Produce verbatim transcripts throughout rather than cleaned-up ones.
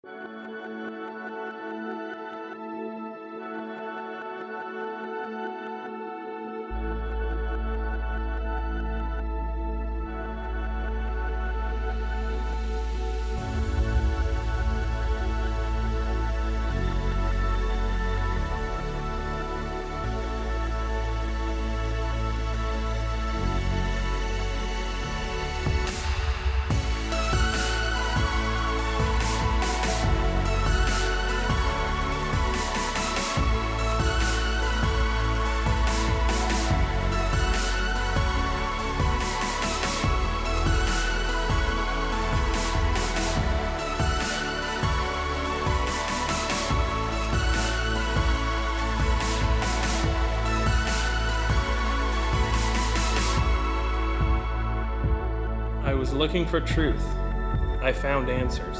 I was looking for truth. I found answers.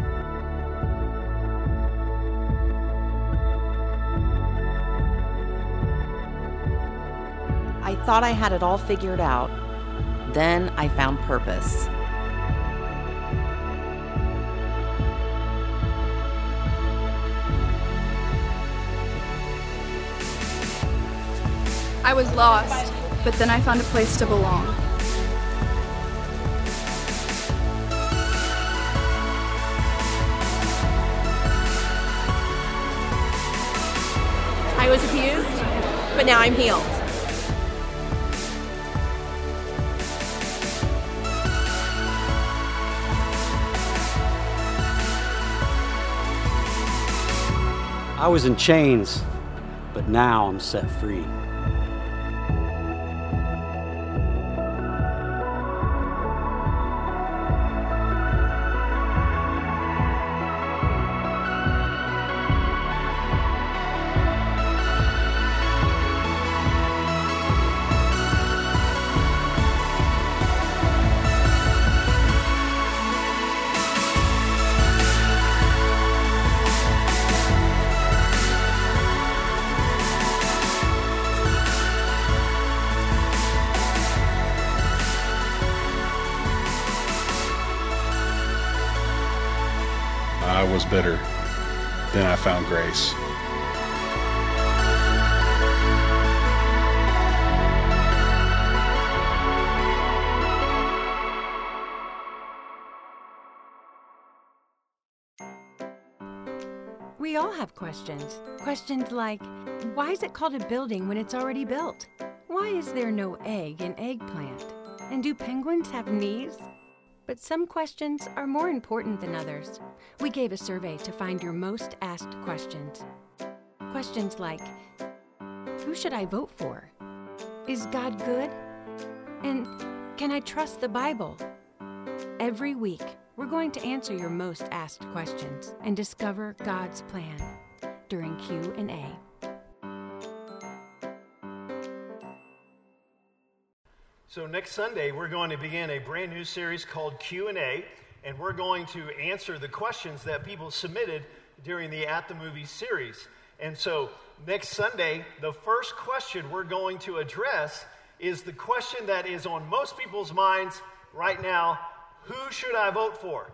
I thought I had it all figured out. Then I found purpose. I was lost, but then I found a place to belong. I was abused, but now I'm healed. I was in chains, but now I'm set free. I was bitter. Then I found grace. We all have questions. Questions like, why is it called a building when it's already built? Why is there no egg in eggplant? And do penguins have knees? But some questions are more important than others. We gave a survey to find your most asked questions. Questions like, who should I vote for? Is God good? And can I trust the Bible? Every week, we're going to answer your most asked questions and discover God's plan during Q and A. So next Sunday, we're going to begin a brand new series called Q and A, and we're going to answer the questions that people submitted during the At the Movies series. And so next Sunday, the first question we're going to address is the question that is on most people's minds right now: who should I vote for?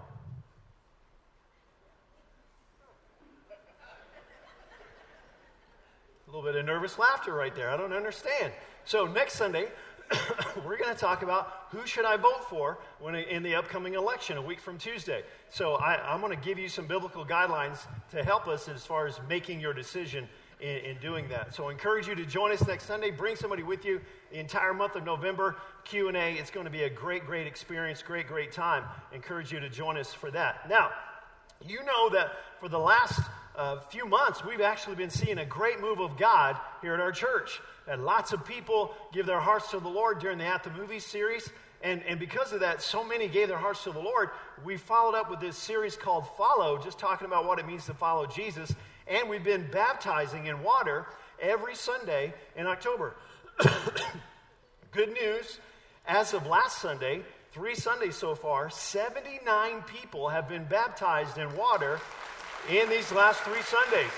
A little bit of nervous laughter right there. I don't understand. So next Sunday, we're going to talk about who should I vote for when in the upcoming election, a week from Tuesday. So I, I'm going to give you some biblical guidelines to help us as far as making your decision in, in doing that. So I encourage you to join us next Sunday. Bring somebody with you the entire month of November. Q and A. It's going to be a great, great experience, great, great time. I encourage you to join us for that. Now, you know that for the last uh, few months, we've actually been seeing a great move of God here at our church. And lots of people give their hearts to the Lord during the At the Movies series. And, and because of that, so many gave their hearts to the Lord. We followed up with this series called Follow, just talking about what it means to follow Jesus. And we've been baptizing in water every Sunday in October. Good news, as of last Sunday, three Sundays so far, seventy-nine people have been baptized in water in these last three Sundays.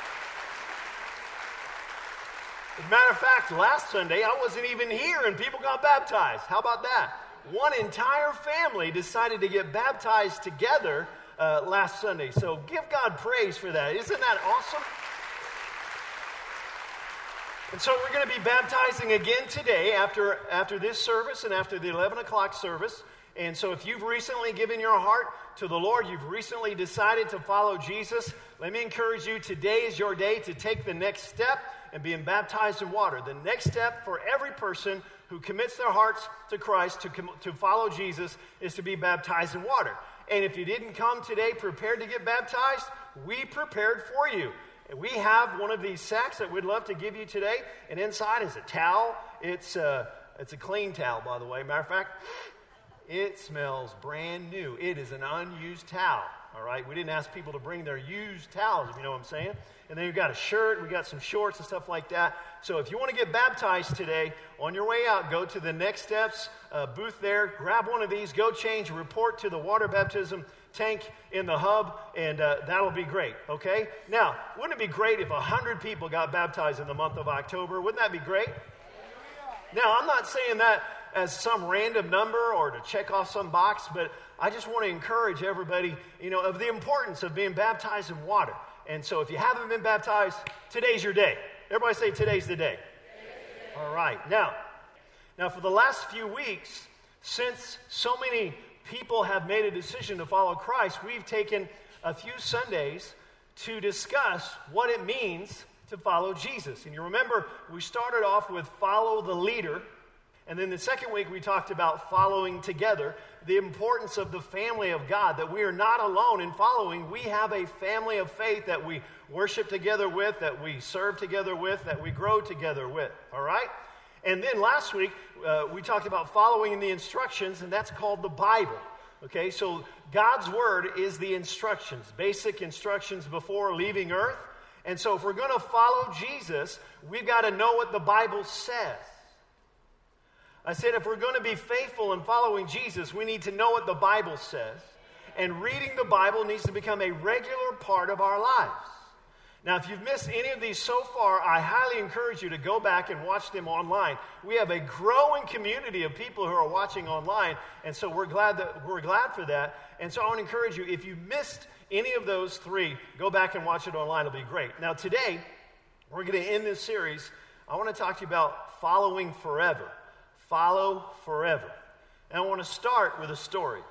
As a matter of fact, last Sunday, I wasn't even here and people got baptized. How about that? One entire family decided to get baptized together uh, last Sunday. So give God praise for that. Isn't that awesome? And so we're going to be baptizing again today after, after this service and after the eleven o'clock service. And so if you've recently given your heart to the Lord, you've recently decided to follow Jesus, let me encourage you, today is your day to take the next step and being baptized in water. The next step for every person who commits their hearts to Christ, to, com- to follow Jesus, is to be baptized in water. And if you didn't come today prepared to get baptized, we prepared for you. We have one of these sacks that we'd love to give you today, and inside is a towel. It's a, it's a clean towel, by the way. Matter of fact, it smells brand new. It is an unused towel, all right? We didn't ask people to bring their used towels, if you know what I'm saying. And then we've got a shirt, we've got some shorts and stuff like that. So if you want to get baptized today, on your way out, go to the Next Steps uh, booth there, grab one of these, go change, report to the water baptism tank in the hub, and uh, that'll be great, okay? Now, wouldn't it be great if one hundred people got baptized in the month of October? Wouldn't that be great? Now, I'm not saying that as some random number or to check off some box, but I just want to encourage everybody, you know, of the importance of being baptized in water. And so if you haven't been baptized, today's your day. Everybody say, today's the day. All right. Now, now for the last few weeks, since so many people have made a decision to follow Christ, we've taken a few Sundays to discuss what it means to follow Jesus. And you remember, we started off with follow the leader. And then the second week, we talked about following together, the importance of the family of God, that we are not alone in following. We have a family of faith that we worship together with, that we serve together with, that we grow together with, all right? And then last week, uh, we talked about following the instructions, and that's called the Bible, okay? So God's Word is the instructions, basic instructions before leaving earth. And so if we're going to follow Jesus, we've got to know what the Bible says. I said if we're going to be faithful in following Jesus, we need to know what the Bible says. And reading the Bible needs to become a regular part of our lives. Now, if you've missed any of these so far, I highly encourage you to go back and watch them online. We have a growing community of people who are watching online, and so we're glad that we're glad for that. And so I want to encourage you, if you missed any of those three, go back and watch it online. It'll be great. Now, today, we're going to end this series. I want to talk to you about following forever. Follow forever. And I want to start with a story.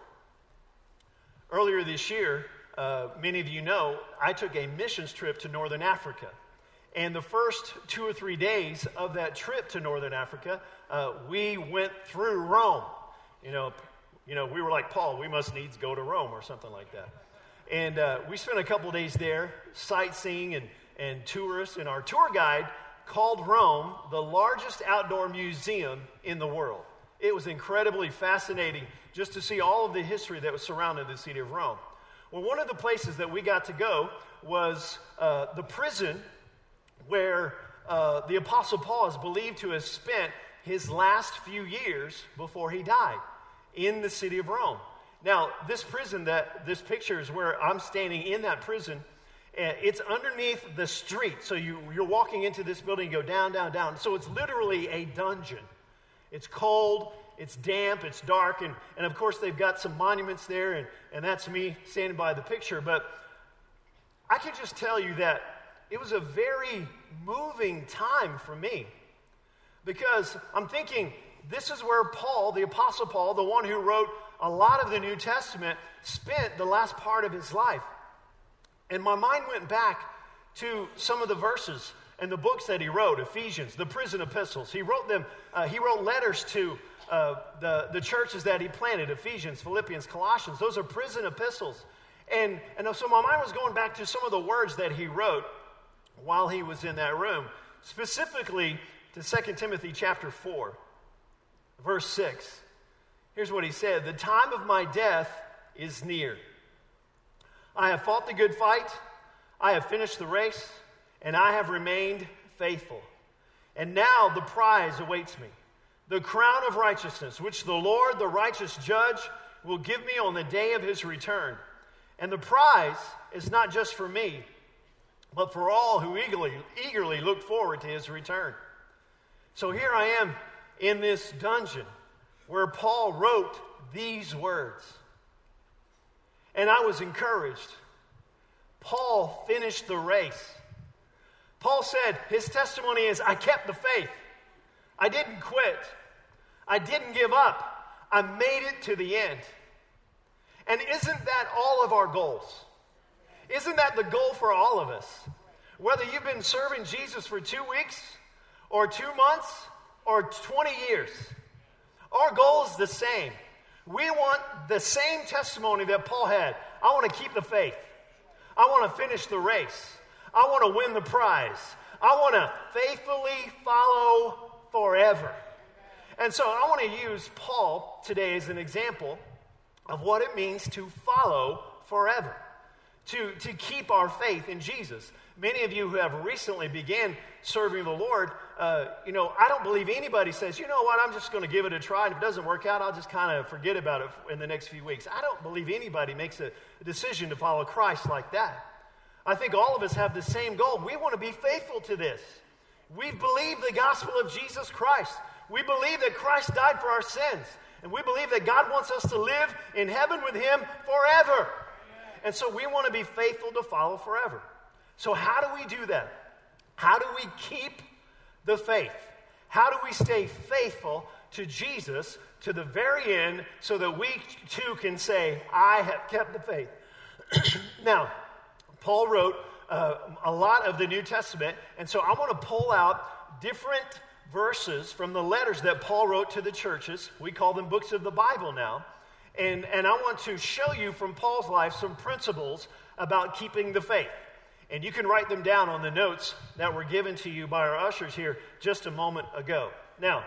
Earlier this year, uh, many of you know, I took a missions trip to Northern Africa. And the first two or three days of that trip to Northern Africa, uh, we went through Rome. You know, you know, we were like, Paul, we must needs go to Rome or something like that. And uh, we spent a couple days there sightseeing and, and tourists, and our tour guide called Rome the largest outdoor museum in the world. It was incredibly fascinating just to see all of the history that was surrounding the city of Rome. Well, one of the places that we got to go was uh, the prison where uh, the Apostle Paul is believed to have spent his last few years before he died in the city of Rome. Now, this prison, that this picture is where I'm standing in that prison. It's underneath the street. So you, you're walking into this building, you go down, down, down. So it's literally a dungeon. It's cold, it's damp, it's dark, and, and of course they've got some monuments there, and, and that's me standing by the picture. But I can just tell you that it was a very moving time for me, because I'm thinking, this is where Paul, the Apostle Paul, the one who wrote a lot of the New Testament, spent the last part of his life. And my mind went back to some of the verses and the books that he wrote, Ephesians, the prison epistles. He wrote them, uh, he wrote letters to uh, the, the churches that he planted, Ephesians, Philippians, Colossians. Those are prison epistles. And, and so my mind was going back to some of the words that he wrote while he was in that room, specifically to Second Timothy chapter four, verse six. Here's what he said: "The time of my death is near. I have fought the good fight, I have finished the race, and I have remained faithful. And now the prize awaits me, the crown of righteousness, which the Lord, the righteous judge, will give me on the day of his return. And the prize is not just for me, but for all who eagerly, eagerly look forward to his return." So here I am in this dungeon where Paul wrote these words. and I was encouraged. Paul finished the race. Paul said his testimony is, I kept the faith. I didn't quit. I didn't give up. I made it to the end. And isn't that all of our goals? Isn't that the goal for all of us? Whether you've been serving Jesus for two weeks or two months or twenty years, our goal is the same. We want the same testimony that Paul had. I want to keep the faith. I want to finish the race. I want to win the prize. I want to faithfully follow forever. And so I want to use Paul today as an example of what it means to follow forever, to, to keep our faith in Jesus. Many of you who have recently began serving the Lord, uh, you know, I don't believe anybody says, you know what, I'm just going to give it a try, and if it doesn't work out, I'll just kind of forget about it in the next few weeks. I don't believe anybody makes a decision to follow Christ like that. I think all of us have the same goal. We want to be faithful to this. We believe the gospel of Jesus Christ. We believe that Christ died for our sins. And we believe that God wants us to live in heaven with Him forever. And so we want to be faithful to follow forever. So how do we do that? How do we keep the faith? How do we stay faithful to Jesus to the very end so that we too can say, I have kept the faith? Now, Paul wrote uh, a lot of the New Testament, and so I want to pull out different verses from the letters that Paul wrote to the churches. We call them books of the Bible now. And, and I want to show you from Paul's life some principles about keeping the faith. And you can write them down on the notes that were given to you by our ushers here just a moment ago. Now,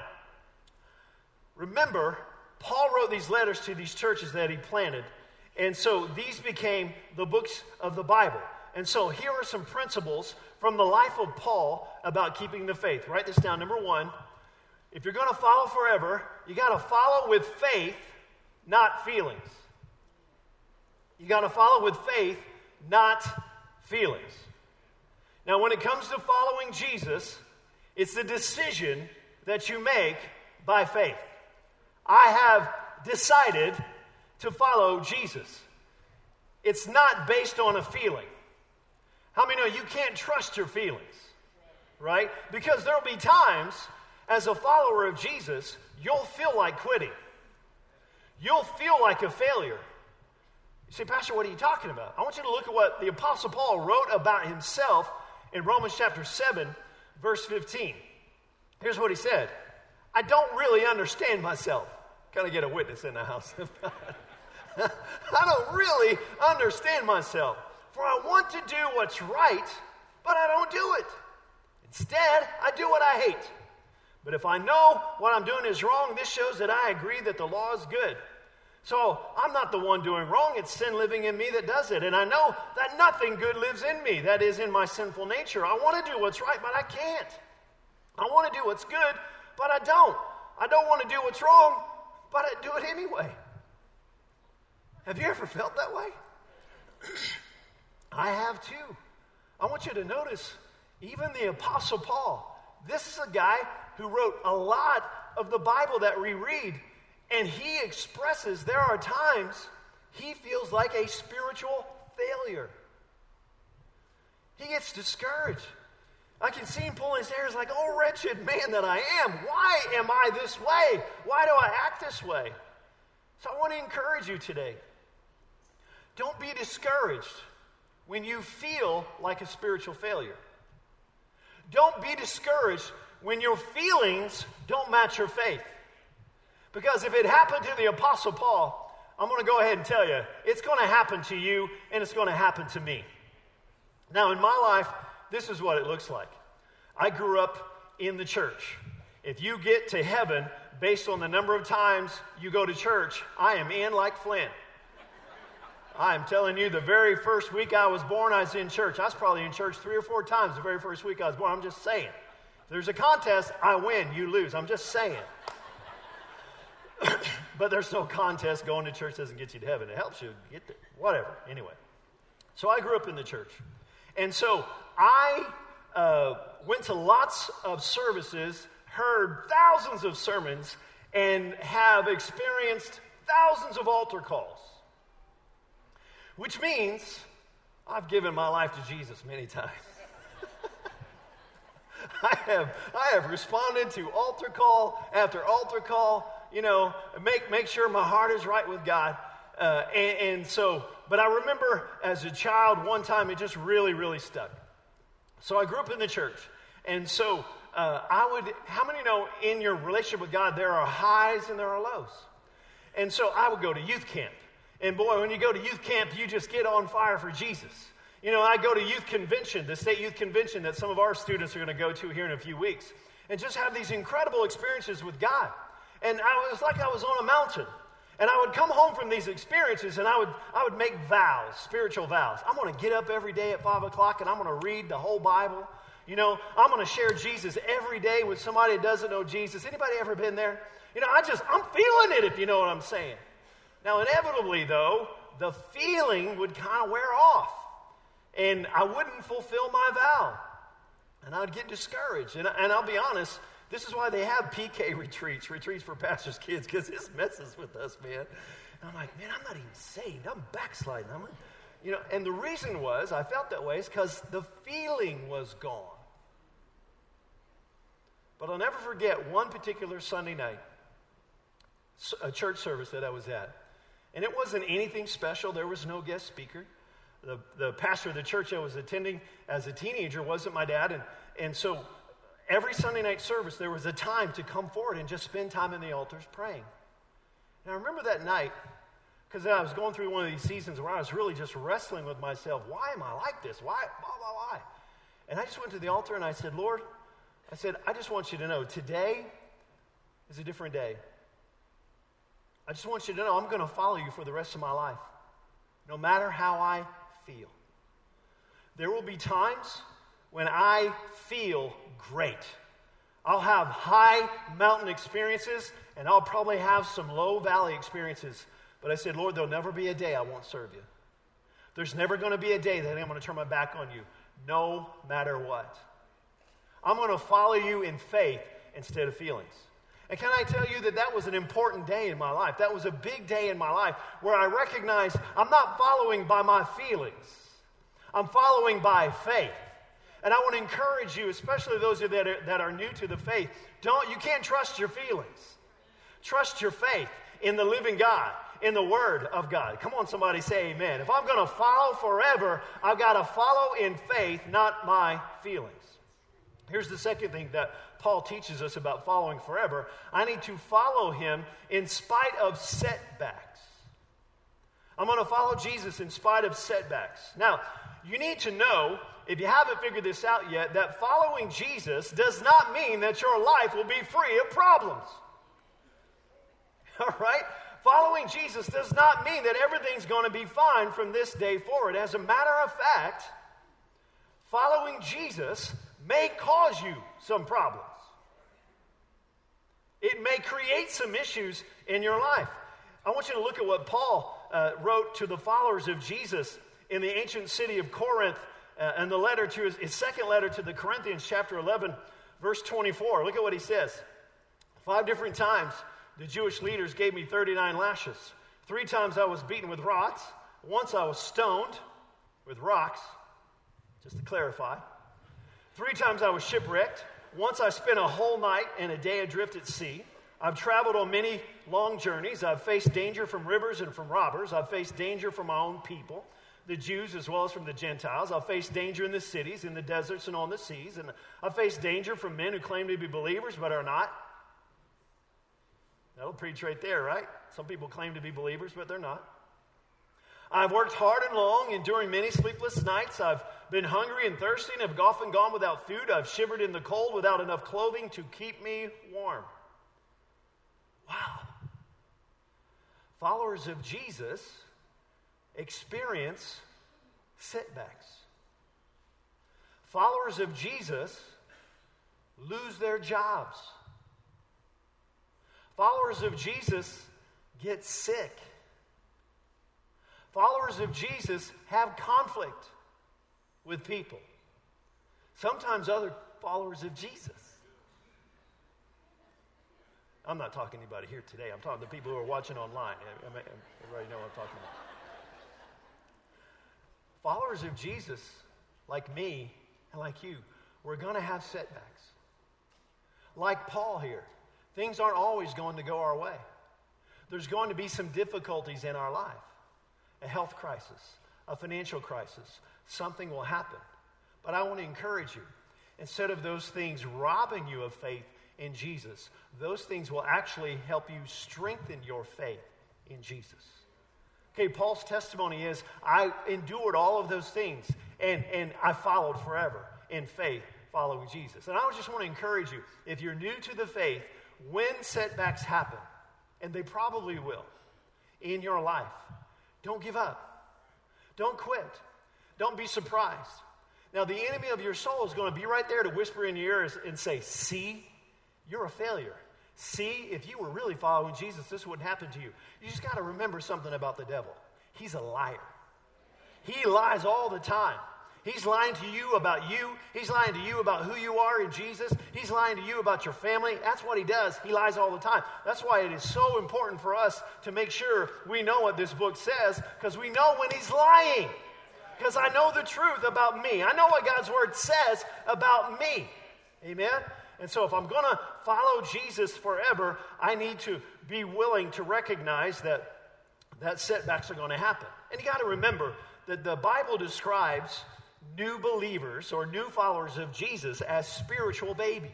remember, Paul wrote these letters to these churches that he planted. And so these became the books of the Bible. And so here are some principles from the life of Paul about keeping the faith. Write this down. Number one, if you're going to follow forever, you got to follow with faith, not feelings. You got to follow with faith, not feelings. Now, when it comes to following Jesus, it's the decision that you make by faith. I have decided to follow Jesus. It's not based on a feeling. How many know you can't trust your feelings, right? Because there will be times as a follower of Jesus, you'll feel like quitting. You'll feel like a failure. You say, Pastor, what are you talking about? I want you to look at what the Apostle Paul wrote about himself in Romans chapter seven, verse fifteen. Here's what he said. I don't really understand myself. Kind of get a witness in the house. I don't really understand myself. For I want to do what's right, but I don't do it. Instead, I do what I hate. But if I know what I'm doing is wrong, this shows that I agree that the law is good. So I'm not the one doing wrong. It's sin living in me that does it. And I know that nothing good lives in me. That is in my sinful nature. I want to do what's right, but I can't. I want to do what's good, but I don't. I don't want to do what's wrong, but I do it anyway. Have you ever felt that way? I have too. I want you to notice, even the Apostle Paul, this is a guy who wrote a lot of the Bible that we read, and he expresses there are times he feels like a spiritual failure. He gets discouraged. I can see him pulling his hair. He's like, oh, wretched man that I am. Why am I this way? Why do I act this way? So I want to encourage you today. Don't be discouraged when you feel like a spiritual failure. Don't be discouraged when your feelings don't match your faith. Because if it happened to the Apostle Paul, I'm going to go ahead and tell you, it's going to happen to you and it's going to happen to me. Now, in my life, this is what it looks like. I grew up in the church. If you get to heaven based on the number of times you go to church, I am in like Flint. I am telling you, the very first week I was born, I was in church. I was probably in church three or four times the very first week I was born. I'm just saying. If there's a contest, I win, you lose. I'm just saying. But there's no contest. Going to church doesn't get you to heaven. It helps you get there. Whatever. Anyway. So I grew up in the church. And so I uh, went to lots of services, heard thousands of sermons, and have experienced thousands of altar calls. which means I've given my life to Jesus many times. I have I have responded to altar call after altar call, you know, make make sure my heart is right with God. Uh, and, and so, but I remember as a child, one time it just really, really stuck. So I grew up in the church. And so uh, I would, how many know in your relationship with God, there are highs and there are lows? And so I would go to youth camp. And boy, when you go to youth camp, you just get on fire for Jesus. You know, I go to youth convention, the state youth convention that some of our students are going to go to here in a few weeks, and just have these incredible experiences with God. And I was like I was on a mountain. And I would come home from these experiences and I would I would make vows, spiritual vows. I'm going to get up every day at five o'clock and I'm going to read the whole Bible. You know, I'm going to share Jesus every day with somebody that doesn't know Jesus. Anybody ever been there? You know, I just, I'm feeling it, if you know what I'm saying. Now, inevitably, though, the feeling would kind of wear off. And I wouldn't fulfill my vow. And I would get discouraged. And, and I'll be honest, this is why they have P K retreats, retreats for pastors' kids, because this messes with us, man. And I'm like, man, I'm not even saved. I'm backsliding. I'm, you know, and the reason was, I felt that way, is because the feeling was gone. But I'll never forget one particular Sunday night, a church service that I was at. And it wasn't anything special. There was no guest speaker. The, the pastor of the church I was attending as a teenager wasn't my dad. And, and so every Sunday night service, there was a time to come forward and just spend time in the altars praying. And I remember that night, because I was going through one of these seasons where I was really just wrestling with myself. Why am I like this? Why, why, why, why? And I just went to the altar and I said, Lord, I said, I just want you to know today is a different day. I just want you to know I'm going to follow you for the rest of my life, no matter how I feel. There will be times when I feel great. I'll have high mountain experiences, and I'll probably have some low valley experiences. But I said, Lord, there'll never be a day I won't serve you. There's never going to be a day that I'm going to turn my back on you, no matter what. I'm going to follow you in faith instead of feelings. And can I tell you that that was an important day in my life? That was a big day in my life where I recognized I'm not following by my feelings. I'm following by faith. And I want to encourage you, especially those of you that are, that are new to the faith, don't, you can't trust your feelings. Trust your faith in the living God, in the Word of God. Come on, somebody say amen. If I'm going to follow forever, I've got to follow in faith, not my feelings. Here's the second thing that Paul teaches us about following forever. I need to follow him in spite of setbacks. I'm going to follow Jesus in spite of setbacks. Now, you need to know, if you haven't figured this out yet, that following Jesus does not mean that your life will be free of problems. All right? Following Jesus does not mean that everything's going to be fine from this day forward. As a matter of fact, following Jesus may cause you some problems. It may create some issues in your life. I want you to look at what Paul uh, wrote to the followers of Jesus in the ancient city of Corinth, uh, and the letter to his, his second letter to the Corinthians, chapter eleven, verse twenty-four. Look at what he says. Five different times the Jewish leaders gave me thirty-nine lashes. Three times I was beaten with rods. Once I was stoned with rocks, just to clarify. Three times I was shipwrecked. Once I spent a whole night and a day adrift at sea. I've traveled on many long journeys. I've faced danger from rivers and from robbers. I've faced danger from my own people, the Jews as well as from the Gentiles. I've faced danger in the cities, in the deserts, and on the seas. And I've faced danger from men who claim to be believers but are not. That'll preach right there, right? Some people claim to be believers, but they're not. I've worked hard and long, enduring many sleepless nights. I've been hungry and thirsty and have often gone without food. I've shivered in the cold without enough clothing to keep me warm. Wow. Followers of Jesus experience setbacks. Followers of Jesus lose their jobs. Followers of Jesus get sick. Followers of Jesus have conflict with people. Sometimes other followers of Jesus. I'm not talking to anybody here today. I'm talking to people who are watching online. Everybody know what I'm talking followers of Jesus, like me and like you, we're going to have setbacks. Like Paul here, things aren't always going to go our way. There's going to be some difficulties in our life. A health crisis, a financial crisis, something will happen. But I want to encourage you, instead of those things robbing you of faith in Jesus, those things will actually help you strengthen your faith in Jesus. Okay, Paul's testimony is, I endured all of those things, and, and I followed forever in faith, following Jesus. And I just want to encourage you, if you're new to the faith, when setbacks happen, and they probably will, in your life, don't give up. Don't quit. Don't be surprised. Now, the enemy of your soul is going to be right there to whisper in your ears and say, see, you're a failure. See, if you were really following Jesus, this wouldn't happen to you. You just got to remember something about the devil. He's a liar. He lies all the time. He's lying to you about you. He's lying to you about who you are in Jesus. He's lying to you about your family. That's what he does. He lies all the time. That's why it is so important for us to make sure we know what this book says, because we know when he's lying. Because I know the truth about me. I know what God's word says about me. Amen? And so if I'm going to follow Jesus forever, I need to be willing to recognize that, that setbacks are going to happen. And you got to remember that the Bible describes new believers or new followers of Jesus as spiritual babies.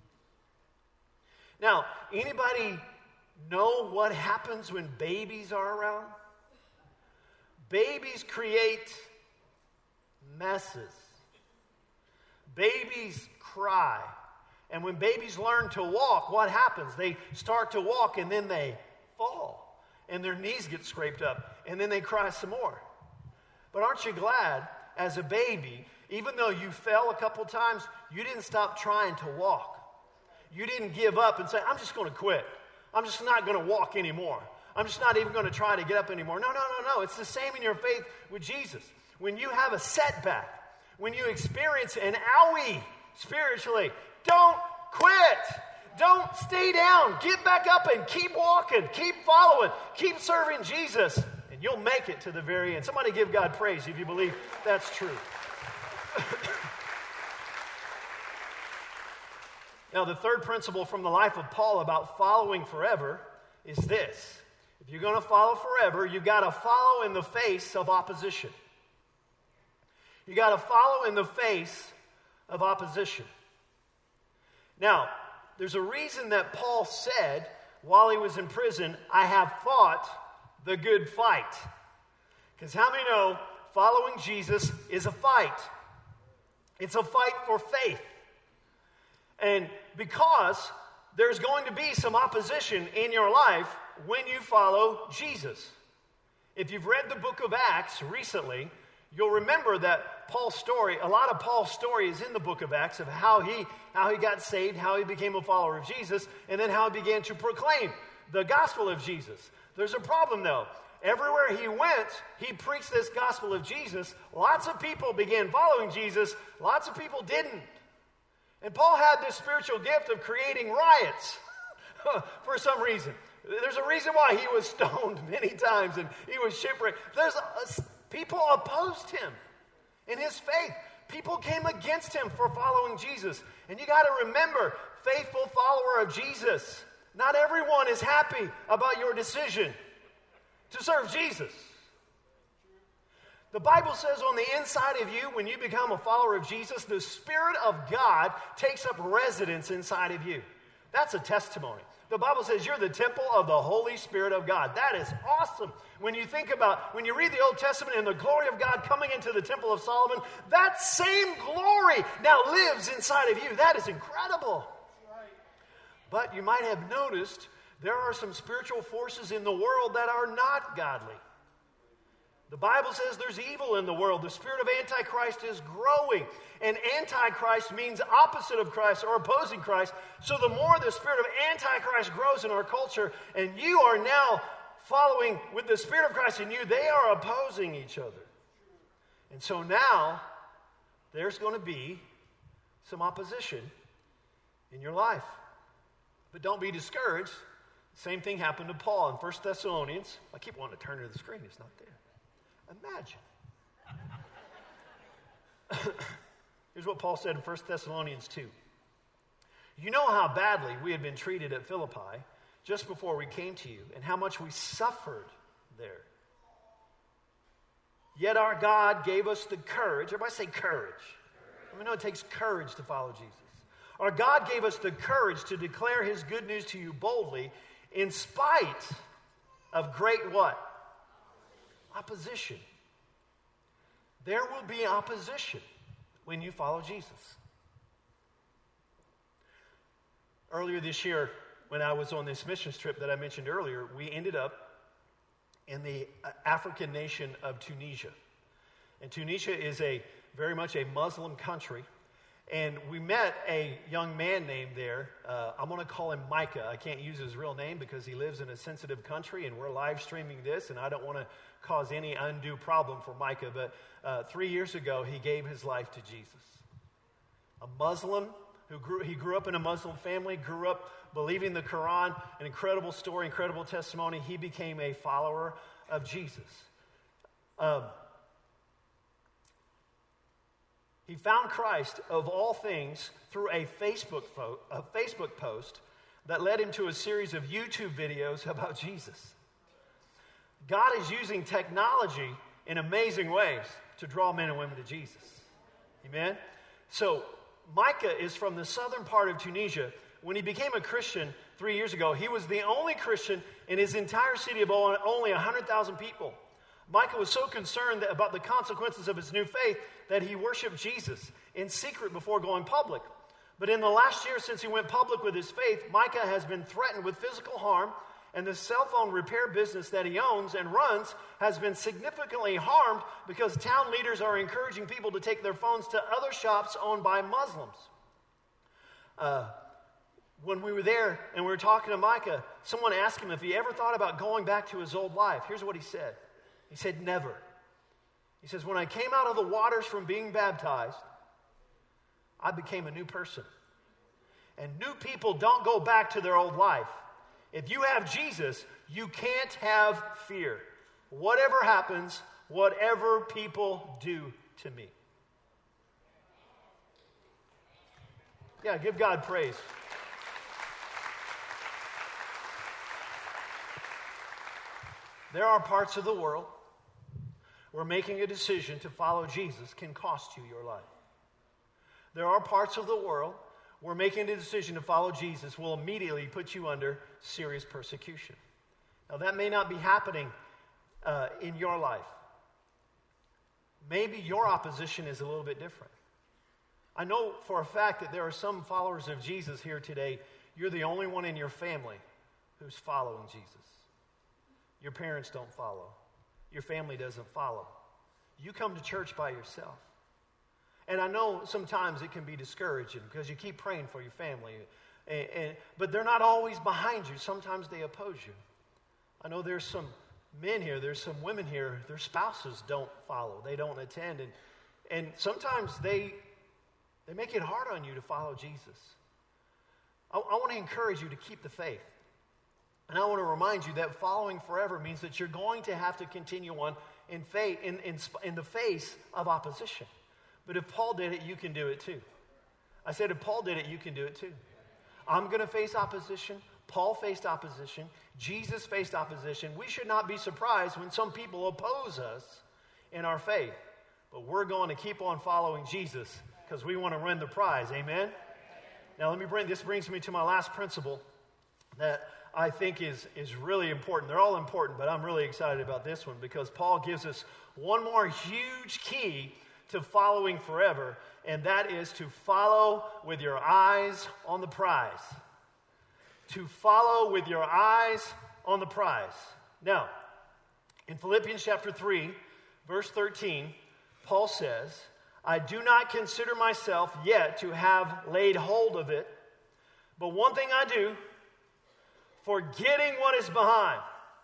Now, anybody know what happens when babies are around? Babies create messes. Babies cry. And when babies learn to walk, what happens? They start to walk and then they fall. And their knees get scraped up. And then they cry some more. But aren't you glad, as a baby, even though you fell a couple times, you didn't stop trying to walk. You didn't give up and say, I'm just going to quit. I'm just not going to walk anymore. I'm just not even going to try to get up anymore. No, no, no, no. It's the same in your faith with Jesus. When you have a setback, when you experience an owie spiritually, don't quit. Don't stay down. Get back up and keep walking. Keep following. Keep serving Jesus. And you'll make it to the very end. Somebody give God praise if you believe that's true. Now, the third principle from the life of Paul about following forever is this. If you're going to follow forever, you've got to follow in the face of opposition. You got to follow in the face of opposition. Now, there's a reason that Paul said while he was in prison, I have fought the good fight. Because how many know following Jesus is a fight? It's a fight for faith. And because there's going to be some opposition in your life when you follow Jesus. If you've read the book of Acts recently, you'll remember that Paul's story, a lot of Paul's story is in the book of Acts of how he, how he got saved, how he became a follower of Jesus, and then how he began to proclaim the gospel of Jesus. There's a problem though. Everywhere he went, he preached this gospel of Jesus. Lots of people began following Jesus. Lots of people didn't. And Paul had this spiritual gift of creating riots for some reason. There's a reason why he was stoned many times and he was shipwrecked. There's a, people opposed him in his faith. People came against him for following Jesus. And you got to remember, faithful follower of Jesus, not everyone is happy about your decision to serve Jesus. The Bible says on the inside of you, when you become a follower of Jesus, the Spirit of God takes up residence inside of you. That's a testimony. The Bible says you're the temple of the Holy Spirit of God. That is awesome. When you think about, when you read the Old Testament and the glory of God coming into the temple of Solomon, that same glory now lives inside of you. That is incredible. But you might have noticed there are some spiritual forces in the world that are not godly. The Bible says there's evil in the world. The spirit of Antichrist is growing. And Antichrist means opposite of Christ or opposing Christ. So the more the spirit of Antichrist grows in our culture, and you are now following with the spirit of Christ in you, they are opposing each other. And so now there's going to be some opposition in your life. But don't be discouraged. Same thing happened to Paul in First Thessalonians. I keep wanting to turn to the screen. It's not there. Imagine. Here's what Paul said in First Thessalonians two. You know how badly we had been treated at Philippi just before we came to you, and how much we suffered there. Yet our God gave us the courage. Everybody say courage. We know it takes courage to follow Jesus. Our God gave us the courage to declare his good news to you boldly in spite of great what? Opposition. There will be opposition when you follow Jesus. Earlier this year, when I was on this missions trip that I mentioned earlier, we ended up in the African nation of Tunisia. And Tunisia is a very much a Muslim country. And we met a young man named there. Uh, I'm going to call him Micah. I can't use his real name because he lives in a sensitive country, and we're live streaming this, and I don't want to cause any undue problem for Micah. But uh, three years ago, he gave his life to Jesus. A Muslim who grew, he grew up in a Muslim family, grew up believing the Quran, an incredible story, incredible testimony. He became a follower of Jesus. Um, he found Christ, of all things, through a Facebook, fo- a Facebook post that led him to a series of YouTube videos about Jesus. God is using technology in amazing ways to draw men and women to Jesus. Amen? So, Micah is from the southern part of Tunisia. When he became a Christian three years ago, he was the only Christian in his entire city of only one hundred thousand people. Micah was so concerned about the consequences of his new faith that he worshiped Jesus in secret before going public. But in the last year since he went public with his faith, Micah has been threatened with physical harm, and the cell phone repair business that he owns and runs has been significantly harmed because town leaders are encouraging people to take their phones to other shops owned by Muslims. Uh, when we were there and we were talking to Micah, someone asked him if he ever thought about going back to his old life. Here's what he said. He said, never. He says, when I came out of the waters from being baptized, I became a new person. And new people don't go back to their old life. If you have Jesus, you can't have fear. Whatever happens, whatever people do to me. Yeah, give God praise. There are parts of the world where making a decision to follow Jesus can cost you your life. There are parts of the world where making a decision to follow Jesus will immediately put you under serious persecution. Now, that may not be happening uh, in your life. Maybe your opposition is a little bit different. I know for a fact that there are some followers of Jesus here today. You're the only one in your family who's following Jesus. Your parents don't follow. Your family doesn't follow. You come to church by yourself. And I know sometimes it can be discouraging because you keep praying for your family. And, and, but they're not always behind you. Sometimes they oppose you. I know there's some men here, there's some women here, their spouses don't follow. They don't attend. And, and sometimes they, they make it hard on you to follow Jesus. I, I want to encourage you to keep the faith. And I want to remind you that following forever means that you're going to have to continue on in, faith, in, in, in the face of opposition. But if Paul did it, you can do it too. I said if Paul did it, you can do it too. I'm going to face opposition. Paul faced opposition. Jesus faced opposition. We should not be surprised when some people oppose us in our faith. But we're going to keep on following Jesus because we want to win the prize. Amen? Now let me bring, this brings me to my last principle that I think is, is really important. They're all important, but I'm really excited about this one because Paul gives us one more huge key to following forever, and that is to follow with your eyes on the prize. To follow with your eyes on the prize. Now, in Philippians chapter three, verse thirteen, Paul says, I do not consider myself yet to have laid hold of it, but one thing I do, forgetting what is behind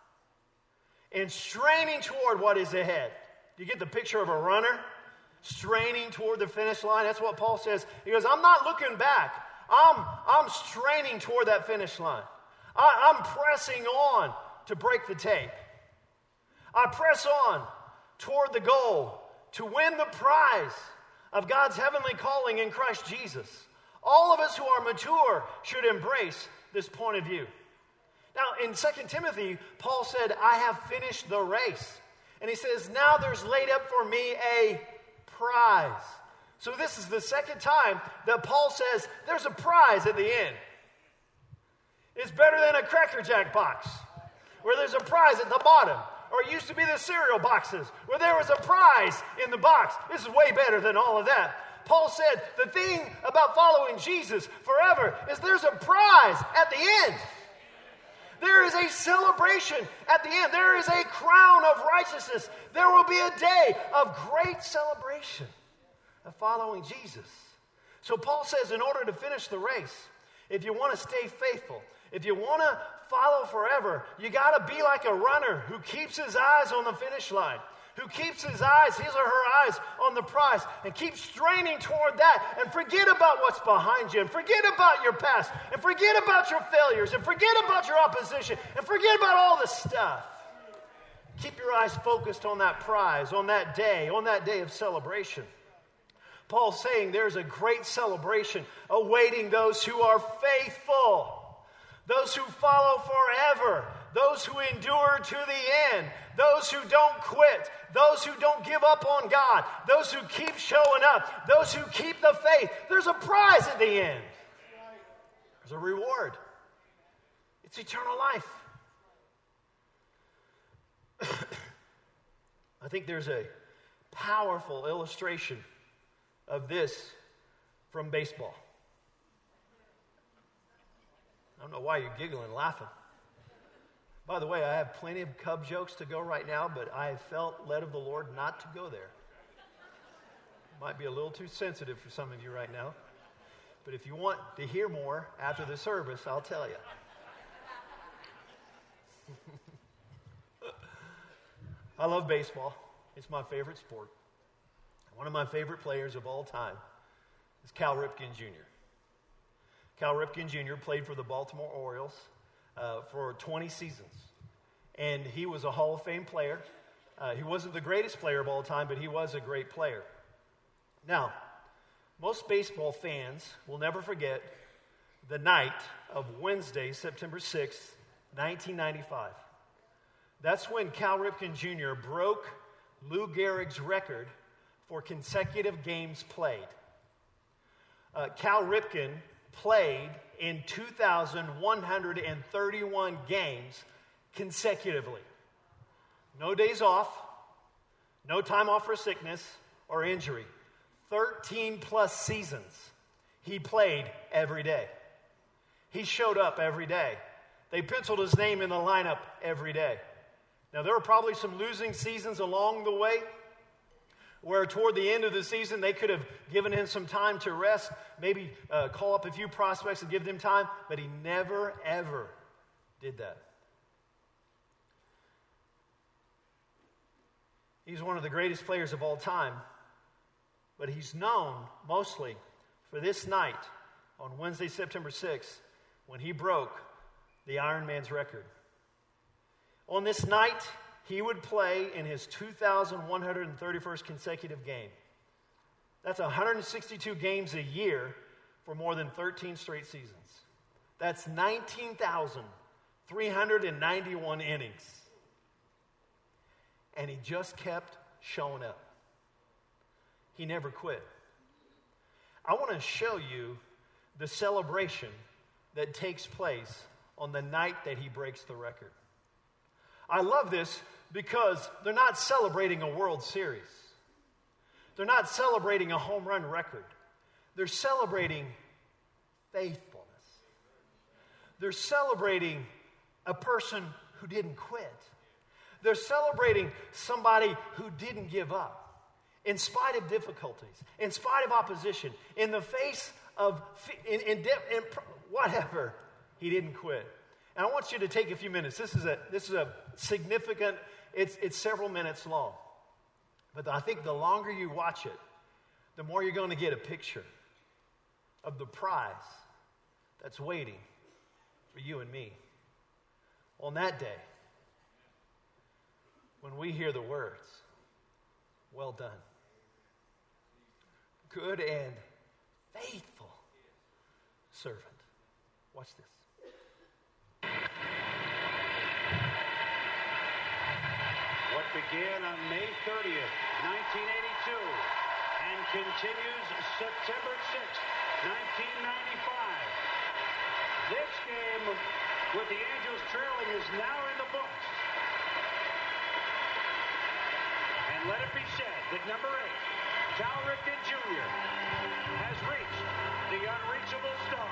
and straining toward what is ahead. Do you get the picture of a runner straining toward the finish line? That's what Paul says. He goes, I'm not looking back. I'm, I'm straining toward that finish line. I, I'm pressing on to break the tape. I press on toward the goal to win the prize of God's heavenly calling in Christ Jesus. All of us who are mature should embrace this point of view. Now, in Second Timothy, Paul said, I have finished the race. And he says, now there's laid up for me a prize. So this is the second time that Paul says there's a prize at the end. It's better than a Cracker Jack box, where there's a prize at the bottom. Or it used to be the cereal boxes, where there was a prize in the box. This is way better than all of that. Paul said the thing about following Jesus forever is there's a prize at the end. There is a celebration at the end. There is a crown of righteousness. There will be a day of great celebration of following Jesus. So Paul says in order to finish the race, if you want to stay faithful, if you want to follow forever, you got to be like a runner who keeps his eyes on the finish line, who keeps his eyes, his or her eyes on the prize, and keeps straining toward that, and forget about what's behind you, and forget about your past, and forget about your failures, and forget about your opposition, and forget about all the stuff. Keep your eyes focused on that prize, on that day, on that day of celebration. Paul's saying there's a great celebration awaiting those who are faithful, those who follow forever, those who endure to the end, those who don't quit, those who don't give up on God, those who keep showing up, those who keep the faith. There's a prize at the end. There's a reward. It's eternal life. I think there's a powerful illustration of this from baseball. I don't know why you're giggling and laughing. By the way, I have plenty of Cub jokes to go right now, but I felt led of the Lord not to go there. Might be a little too sensitive for some of you right now. But if you want to hear more after the service, I'll tell you. I love baseball. It's my favorite sport. One of my favorite players of all time is Cal Ripken Junior Cal Ripken Junior played for the Baltimore Orioles uh, for twenty seasons. And he was a Hall of Fame player. Uh, he wasn't the greatest player of all time, but he was a great player. Now, most baseball fans will never forget the night of Wednesday, September sixth, nineteen ninety-five. That's when Cal Ripken Junior broke Lou Gehrig's record for consecutive games played. Uh, Cal Ripken played in two thousand one hundred thirty-one games consecutively. No days off, no time off for sickness or injury. thirteen plus seasons he played every day. He showed up every day. They penciled his name in the lineup every day. Now, there were probably some losing seasons along the way, where toward the end of the season, they could have given him some time to rest, maybe uh, call up a few prospects and give them time, but he never, ever did that. He's one of the greatest players of all time, but he's known mostly for this night on Wednesday, September sixth, when he broke the Iron Man's record. On this night, he would play in his two thousand one hundred thirty-first consecutive game. That's one hundred sixty-two games a year for more than thirteen straight seasons. That's nineteen thousand three hundred ninety-one innings. And he just kept showing up. He never quit. I want to show you the celebration that takes place on the night that he breaks the record. I love this because they're not celebrating a World Series. They're not celebrating a home run record. They're celebrating faithfulness. They're celebrating a person who didn't quit. They're celebrating somebody who didn't give up. In spite of difficulties, in spite of opposition, in the face of, in, in, in whatever, he didn't quit. And I want you to take a few minutes. This is a this is a significant, it's it's several minutes long. But I think the longer you watch it, the more you're going to get a picture of the prize that's waiting for you and me. On that day, when we hear the words, well done. good and faithful servant. Watch this. What began on May thirtieth, nineteen eighty-two, and continues September sixth, nineteen ninety-five. This game with the Angels trailing is now in the books. And let it be said that number eight, Cal Ripken Junior, has reached the unreachable star.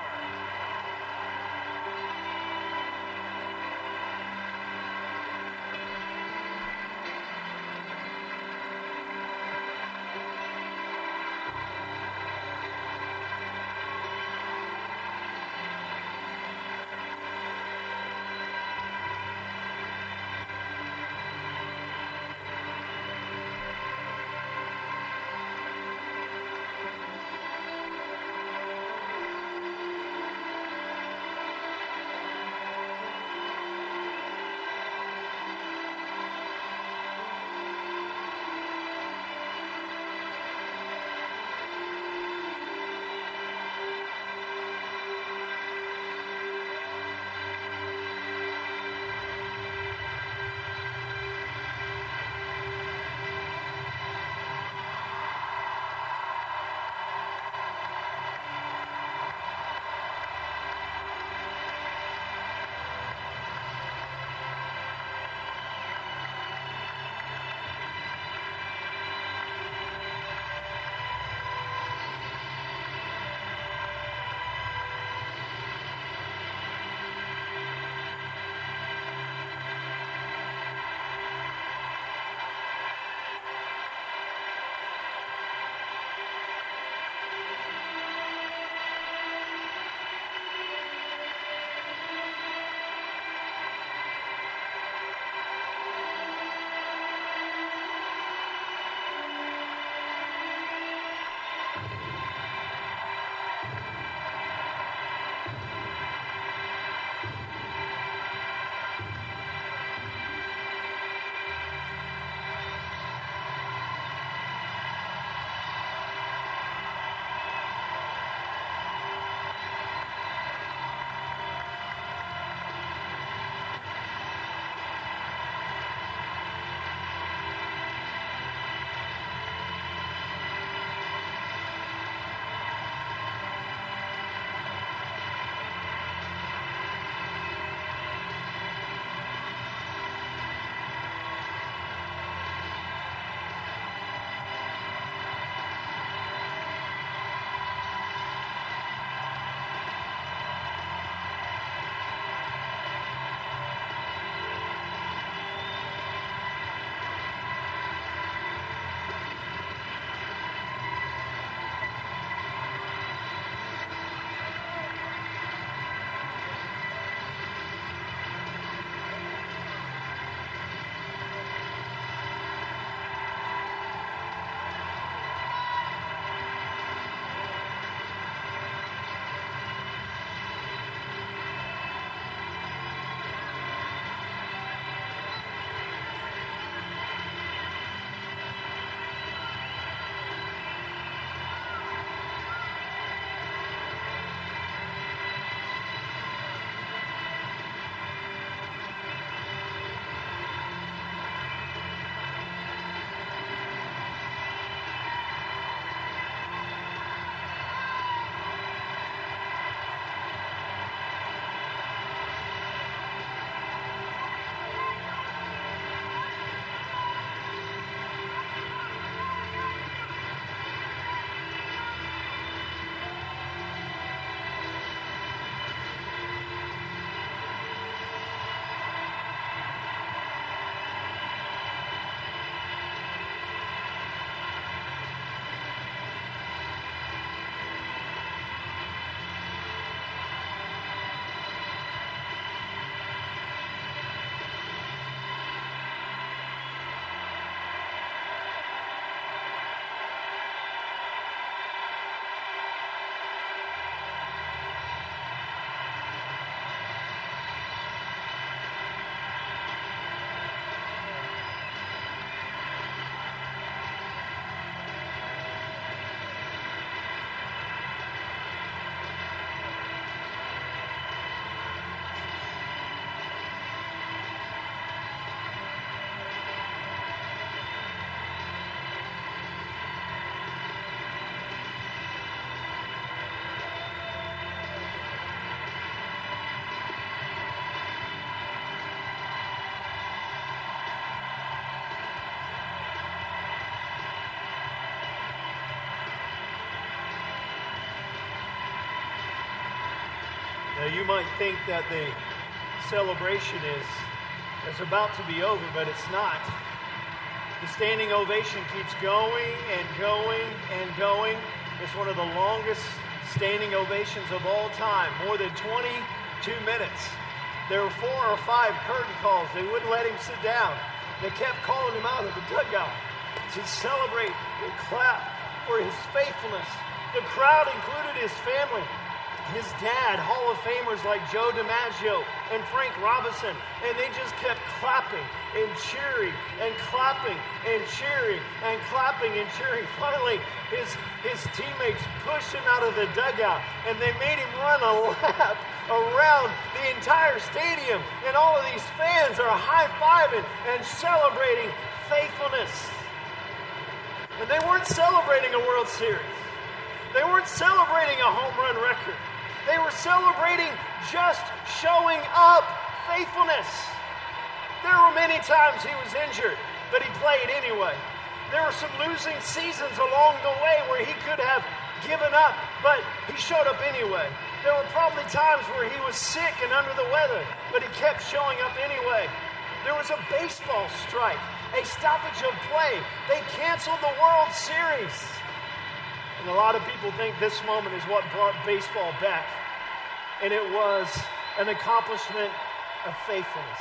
Now, you might think that the celebration is, is about to be over, but it's not. The standing ovation keeps going and going and going. It's one of the longest standing ovations of all time, more than twenty-two minutes. There were four or five curtain calls. They wouldn't let him sit down. They kept calling him out of the dugout to celebrate and clap for his faithfulness. The crowd included his family, his dad, Hall of Famers like Joe DiMaggio and Frank Robinson, and they just kept clapping and cheering and clapping and cheering and clapping and cheering. Finally, his, his teammates pushed him out of the dugout, and they made him run a lap around the entire stadium, and all of these fans are high-fiving and celebrating faithfulness. And they weren't celebrating a World Series. They weren't celebrating a home run record. They were celebrating just showing up, faithfulness. There were many times he was injured, but he played anyway. There were some losing seasons along the way where he could have given up, but he showed up anyway. There were probably times where he was sick and under the weather, but he kept showing up anyway. There was a baseball strike, a stoppage of play. They canceled the World Series. And a lot of people think this moment is what brought baseball back. And it was an accomplishment of faithfulness.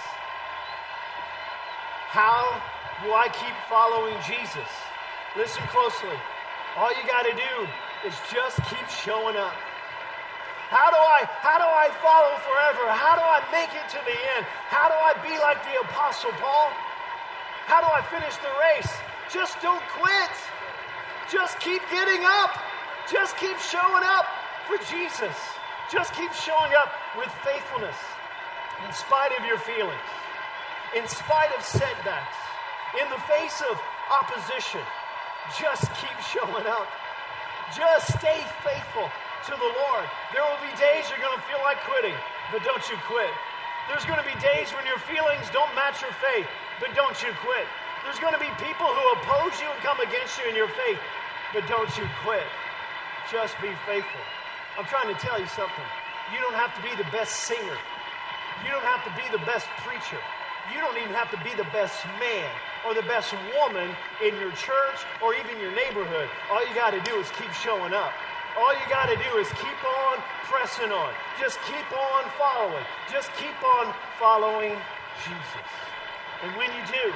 How do I keep following Jesus? Listen closely. All you got to do is just keep showing up. How do I, how do I follow forever? How do I make it to the end? How do I be like the Apostle Paul? How do I finish the race? Just don't quit. Just keep getting up. Just keep showing up for Jesus. Just keep showing up with faithfulness in spite of your feelings, in spite of setbacks, in the face of opposition. Just keep showing up. Just stay faithful to the Lord. There will be days you're going to feel like quitting, but don't you quit. There's going to be days when your feelings don't match your faith, but don't you quit. There's going to be people who oppose you and come against you in your faith, but don't you quit. Just be faithful. I'm trying to tell you something. You don't have to be the best singer. You don't have to be the best preacher. You don't even have to be the best man or the best woman in your church or even your neighborhood. All you got to do is keep showing up. All you got to do is keep on pressing on. Just keep on following. Just keep on following Jesus. And when you do,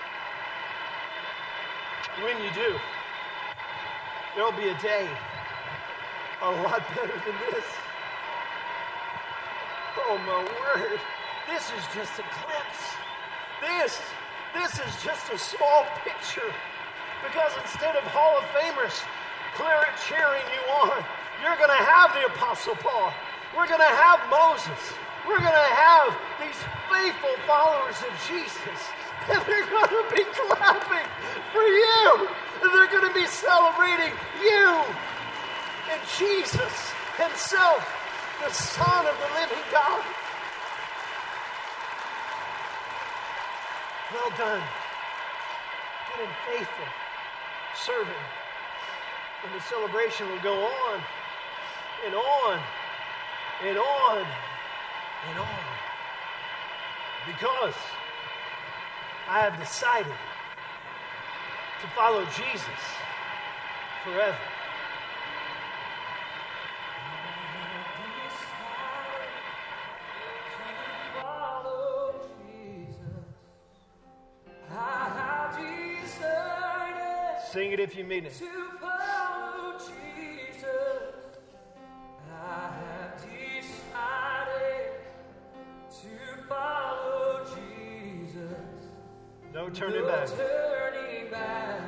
when you do, there'll be a day a lot better than this. Oh my word. This is just a glimpse. This, this is just a small picture. Because instead of Hall of Famers cheering you on, you're going to have the Apostle Paul. We're going to have Moses. We're going to have these faithful followers of Jesus. And they're going to be clapping for you. And they're going to be celebrating you. And Jesus himself, the Son of the living God. Well done. Good and faithful servant. And the celebration will go on and on and on and on. Because I have decided to follow Jesus forever. Sing it if you mean it. To follow Jesus, I have decided to follow Jesus. No turning back. No turning back.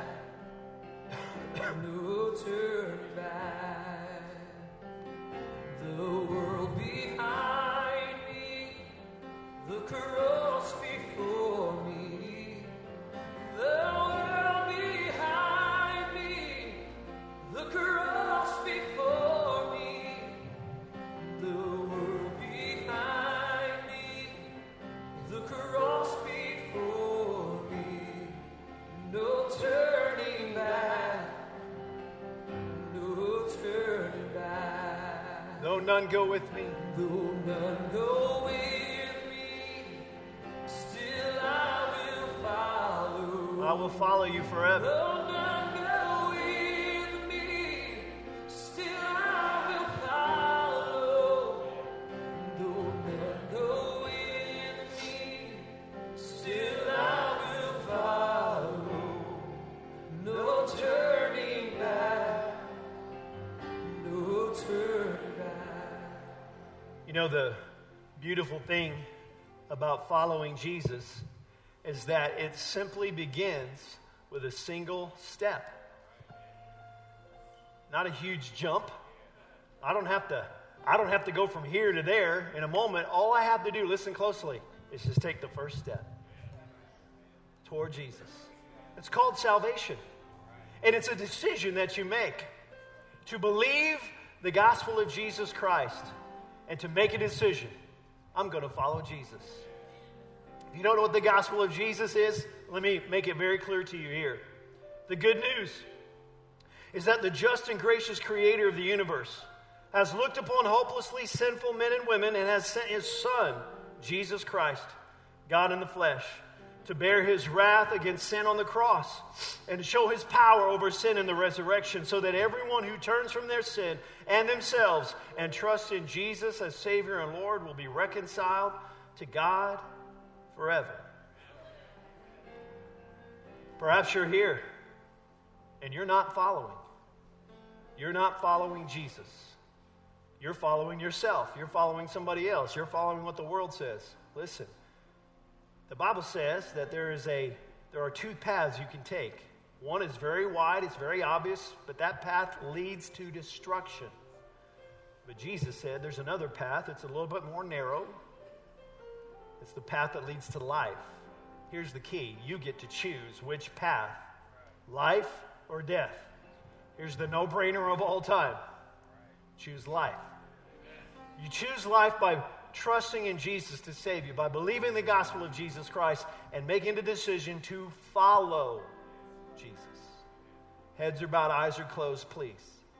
No turning back. The world behind me, the cross before me, the world behind me, the cross before me, the world behind me, the cross before me, no turning back, no turning back. Though none go with me, though none go with me, still I will follow. I will follow you forever. Though none go with me, still I will follow. Though none go with me, still I will follow. No turning back, no turning back. You know, the beautiful thing about following Jesus is that it simply begins with a single step. Not a huge jump. I don't have to, I don't have to go from here to there in a moment. All I have to do, listen closely, is just take the first step toward Jesus. It's called salvation. And it's a decision that you make to believe the gospel of Jesus Christ and to make a decision. I'm going to follow Jesus. If you don't know what the gospel of Jesus is, let me make it very clear to you here. The good news is that the just and gracious creator of the universe has looked upon hopelessly sinful men and women and has sent his Son, Jesus Christ, God in the flesh, to bear his wrath against sin on the cross and to show his power over sin in the resurrection, so that everyone who turns from their sin and themselves and trusts in Jesus as Savior and Lord will be reconciled to God forever. Perhaps you're here and you're not following. You're not following Jesus. You're following yourself. You're following somebody else. You're following what the world says. Listen. The Bible says that there is a there are two paths you can take. One is very wide, it's very obvious, but that path leads to destruction. But Jesus said there's another path, it's a little bit more narrow. It's the path that leads to life. Here's the key. You get to choose which path, life or death. Here's the no-brainer of all time. Choose life. You choose life by trusting in Jesus to save you, by believing the gospel of Jesus Christ and making the decision to follow Jesus. Heads are bowed, eyes are closed, please.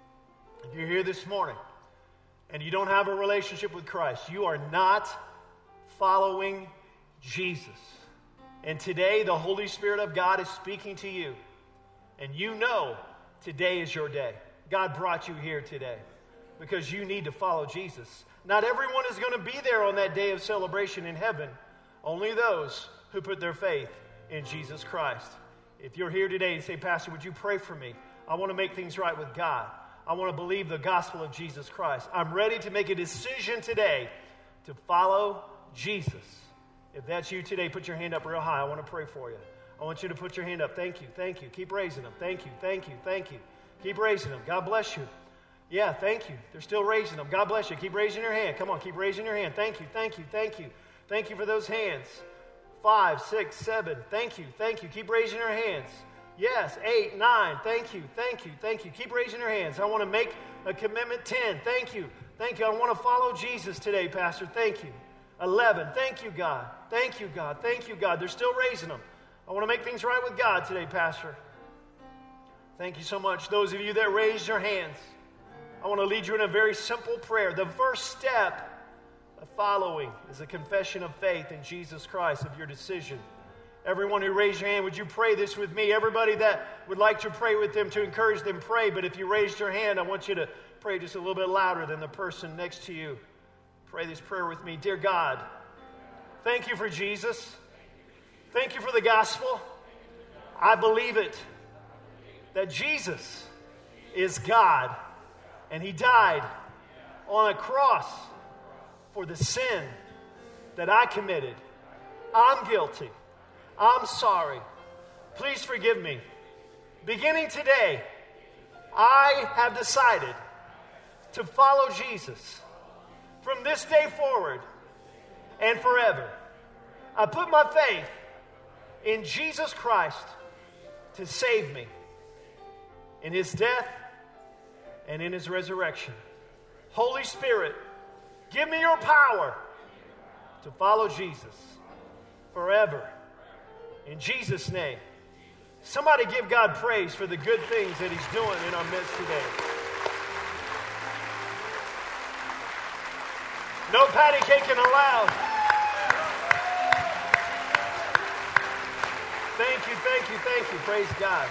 If you're here this morning and you don't have a relationship with Christ, you are not following Jesus. And today the Holy Spirit of God is speaking to you. And you know today is your day. God brought you here today because you need to follow Jesus. Not everyone is going to be there on that day of celebration in heaven. Only those who put their faith in Jesus Christ. If you're here today and say, Pastor, would you pray for me? I want to make things right with God. I want to believe the gospel of Jesus Christ. I'm ready to make a decision today to follow Jesus. If that's you today, put your hand up real high. I want to pray for you. I want you to put your hand up. Thank you, thank you. Keep raising them. Thank you, thank you, thank you. Keep raising them. God bless you. Yeah, thank you. They're still raising them. God bless you. Keep raising your hand. Come on, keep raising your hand. Thank you, thank you, thank you. Thank you for those hands. Five, six, seven. Thank you, thank you. Keep raising your hands. Yes, eight, nine. Thank you, thank you, thank you. Keep raising your hands. I want to make a commitment. Ten. Thank you, thank you. I want to follow Jesus today, Pastor. Thank you. Eleven. Thank you, God. Thank you, God. Thank you, God. They're still raising them. I want to make things right with God today, Pastor. Thank you so much. Those of you that raised your hands, I want to lead you in a very simple prayer. The first step of following is a confession of faith in Jesus Christ of your decision. Everyone who raised your hand, would you pray this with me? Everybody that would like to pray with them, to encourage them, pray. But if you raised your hand, I want you to pray just a little bit louder than the person next to you. Pray this prayer with me. Dear God, thank you for Jesus. Thank you for the gospel. I believe it, that Jesus is God. And he died on a cross for the sin that I committed. I'm guilty. I'm sorry. Please forgive me. Beginning today, I have decided to follow Jesus from this day forward and forever. I put my faith in Jesus Christ to save me in his death and in his resurrection. Holy Spirit, give me your power to follow Jesus forever. In Jesus' name. Somebody give God praise for the good things that he's doing in our midst today. No patty caking allowed. Thank you, thank you, thank you. Praise God.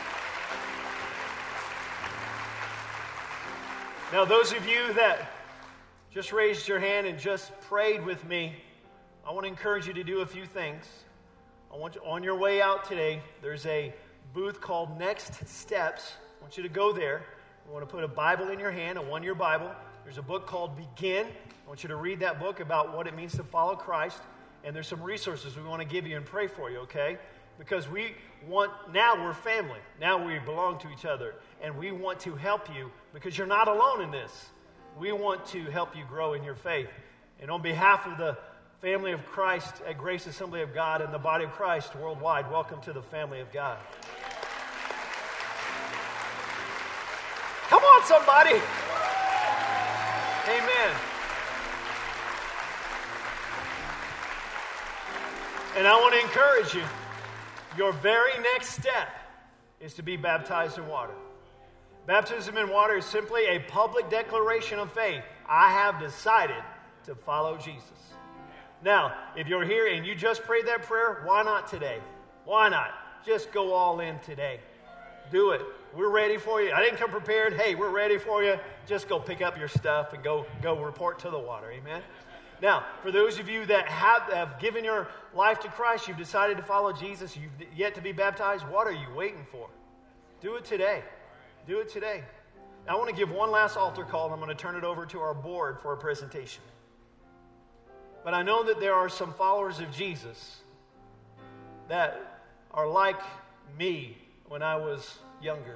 Now, those of you that just raised your hand and just prayed with me, I want to encourage you to do a few things. I want you, on your way out today, there's a booth called Next Steps. I want you to go there. I want to put a Bible in your hand, a one-year Bible. There's a book called Begin. I want you to read that book about what it means to follow Christ. And there's some resources we want to give you and pray for you, okay? Because we want, now we're family. Now we belong to each other. And we want to help you because you're not alone in this. We want to help you grow in your faith. And on behalf of the family of Christ at Grace Assembly of God and the body of Christ worldwide, welcome to the family of God. Come on, somebody. Amen. And I want to encourage you, your very next step is to be baptized in water. Baptism in water is simply a public declaration of faith. I have decided to follow Jesus. Now, if you're here and you just prayed that prayer, why not today? Why not? Just go all in today. Do it. We're ready for you. I didn't come prepared. Hey, we're ready for you. Just go pick up your stuff and go, go report to the water. Amen? Now, for those of you that have, have given your life to Christ, you've decided to follow Jesus, you've yet to be baptized, what are you waiting for? Do it today. Do it today. Now, I want to give one last altar call, and I'm going to turn it over to our board for a presentation. But I know that there are some followers of Jesus that are like me when I was younger.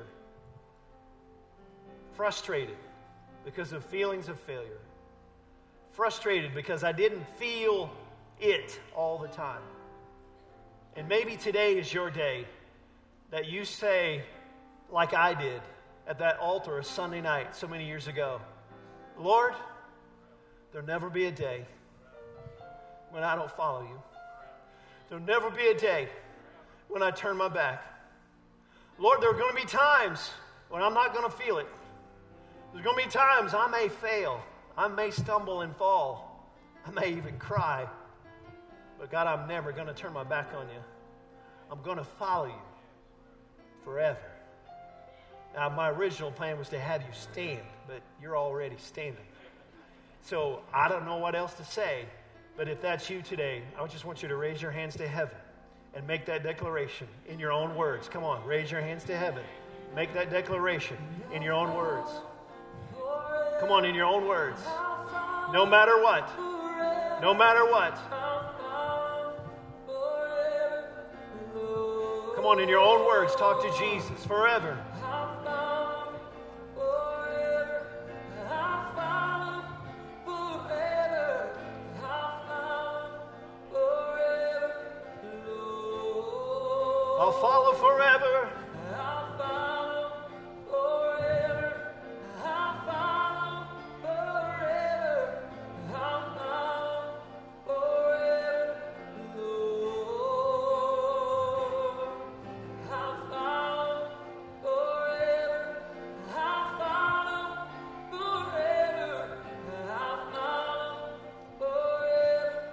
Frustrated because of feelings of failure. Frustrated because I didn't feel it all the time. And maybe today is your day that you say, like I did at that altar a Sunday night so many years ago, Lord, there'll never be a day when I don't follow you. There'll never be a day when I turn my back. Lord, there are going to be times when I'm not going to feel it. There's going to be times I may fail. I may stumble and fall. I may even cry. But God, I'm never going to turn my back on you. I'm going to follow you forever. Now, my original plan was to have you stand, but you're already standing. So I don't know what else to say, but if that's you today, I just want you to raise your hands to heaven and make that declaration in your own words. Come on, raise your hands to heaven. Make that declaration in your own words. Come on, in your own words. No matter what. No matter what. Come on, in your own words, talk to Jesus forever. I'll follow forever. I'll follow forever. I'll follow forever. I'll follow forever, Lord. I'll follow forever. I'll follow forever. I'll follow forever,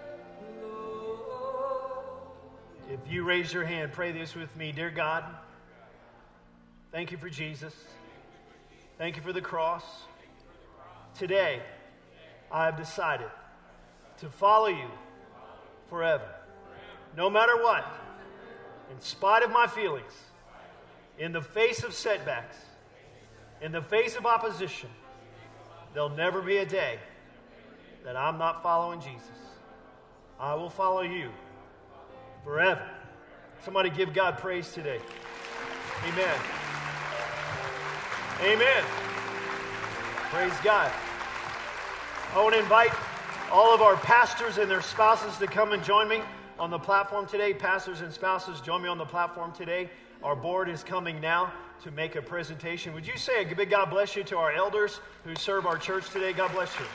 Lord. If you raise your hand, pray this with me. Dear God, thank you for Jesus. Thank you for the cross. Today, I have decided to follow you forever. No matter what, in spite of my feelings, in the face of setbacks, in the face of opposition, there'll never be a day that I'm not following Jesus. I will follow you forever. Somebody give God praise today. Amen. Amen. Praise God. I want to invite all of our pastors and their spouses to come and join me on the platform today. Pastors and spouses, join me on the platform today. Our board is coming now to make a presentation. Would you say a big God bless you to our elders who serve our church today? God bless you.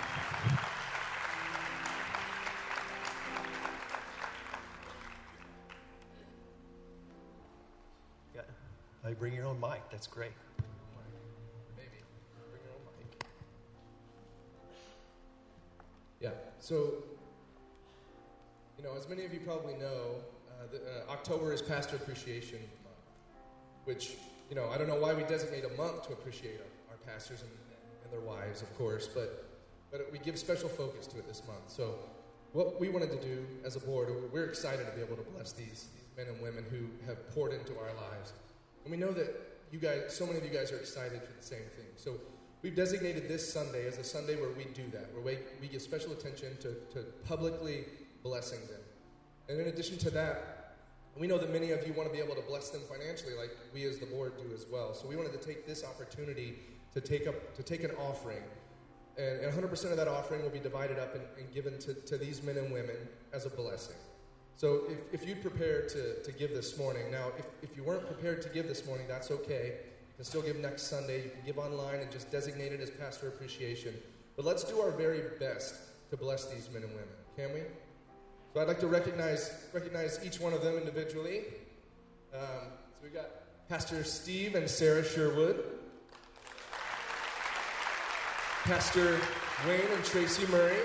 Yeah. Bring your own mic. That's great. Maybe. Bring your own mic. Yeah, so, you know, as many of you probably know, uh, the, uh, October is Pastor Appreciation Month, which, you know, I don't know why we designate a month to appreciate our, our pastors and, and their wives, of course, but, but we give special focus to it this month. So what we wanted to do as a board, we're excited to be able to bless these, these men and women who have poured into our lives. And we know that you guys, so many of you guys are excited for the same thing. So we've designated this Sunday as a Sunday where we do that, where we, we give special attention to, to publicly blessing them. And in addition to that, we know that many of you want to be able to bless them financially like we as the board do as well. So we wanted to take this opportunity to take up to take an offering. And one hundred percent of that offering will be divided up and, and given to, to these men and women as a blessing. So if, if you'd prepared to, to give this morning, now if, if you weren't prepared to give this morning, that's okay. You can still give next Sunday. You can give online and just designate it as Pastor Appreciation. But let's do our very best to bless these men and women, can we? So I'd like to recognize recognize each one of them individually. Um, so we've got Pastor Steve and Sarah Sherwood. Pastor Wayne and Tracy Murray.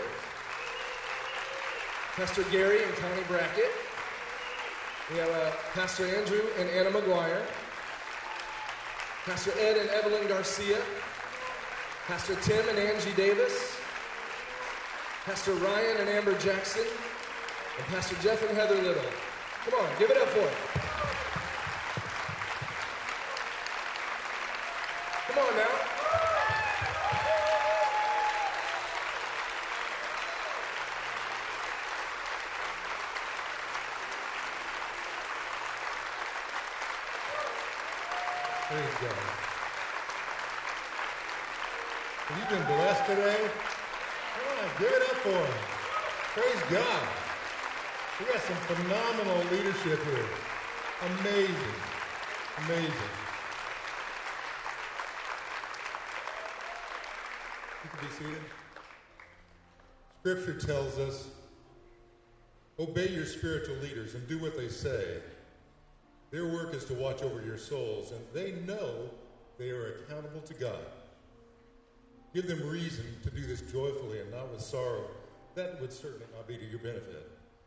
Pastor Gary and Connie Brackett. We have uh, Pastor Andrew and Anna McGuire. Pastor Ed and Evelyn Garcia. Pastor Tim and Angie Davis. Pastor Ryan and Amber Jackson. And Pastor Jeff and Heather Little. Come on, give it up for them. Come on now. Praise God. Have you been blessed today? Come on, give it up for them. Praise God. We got some phenomenal leadership here. Amazing. Amazing. You can be seated. Scripture tells us, obey your spiritual leaders and do what they say. Their work is to watch over your souls, and they know they are accountable to God. Give them reason to do this joyfully and not with sorrow. That would certainly not be to your benefit.